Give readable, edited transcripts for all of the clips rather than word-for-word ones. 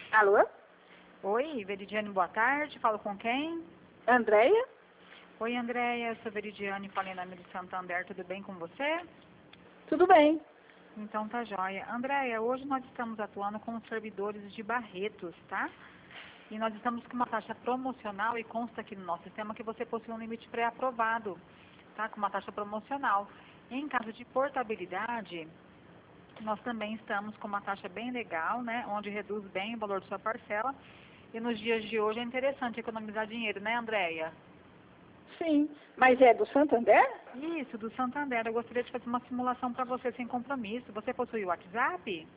Alô? Oi, Veridiane, boa tarde. Falo com quem? Andréia? Oi, Andréia, eu sou Veridiane, falei na de Santander, tudo bem com você? Tudo bem. Então tá joia. Andréia, hoje nós estamos atuando com os servidores de Barretos, tá? E nós estamos com uma taxa promocional e consta aqui no nosso sistema que você possui um limite pré-aprovado, tá? Com uma taxa promocional. Em caso de portabilidade, nós também estamos com uma taxa bem legal, né? Onde reduz bem o valor de sua parcela. E nos dias de hoje é interessante economizar dinheiro, né, Andréia? Sim. Mas é do Santander? Isso, do Santander. Eu gostaria de fazer uma simulação para você sem compromisso. Você possui o WhatsApp?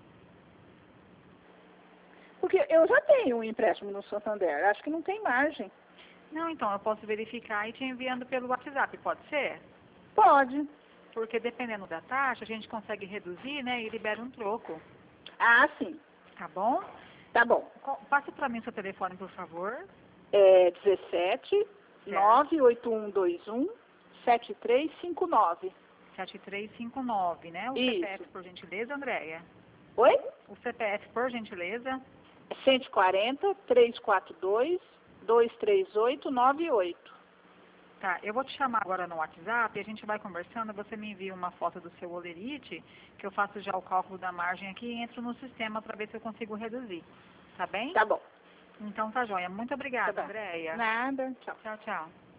Porque eu já tenho um empréstimo no Santander. Acho que não tem margem. Não, então, eu posso verificar e te enviando pelo WhatsApp, pode ser? Pode. Porque dependendo da taxa, a gente consegue reduzir, né, e libera um troco. Ah, sim. Tá bom? Tá bom. Passe para mim seu telefone, por favor. É 17 Certo. 98121 7359. 7359, né? O CPF, Isso. por gentileza, Andréia. Oi? O CPF, por gentileza. 140 342 23898. Tá, eu vou te chamar agora no WhatsApp, a gente vai conversando, você me envia uma foto do seu olerite, que eu faço já o cálculo da margem aqui e entro no sistema para ver se eu consigo reduzir. Tá bem? Tá bom. Então tá joia. Muito Tá obrigada, bom. Andréia. Nada. Tchau. Tchau, tchau.